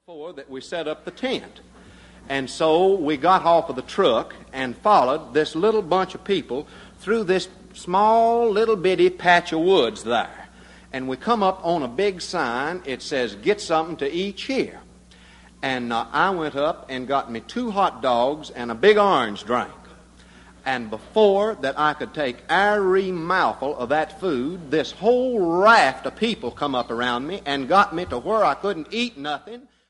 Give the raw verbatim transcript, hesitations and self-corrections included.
before that we set up the tent. And so we got off of the truck and followed this little bunch of people through this small little bitty patch of woods there. And we come up on a big sign. It says, "Get something to eat here." And uh, I went up and got me two hot dogs and a big orange drink. And before that I could take every mouthful of that food, this whole raft of people come up around me and got me to where I couldn't eat nothing.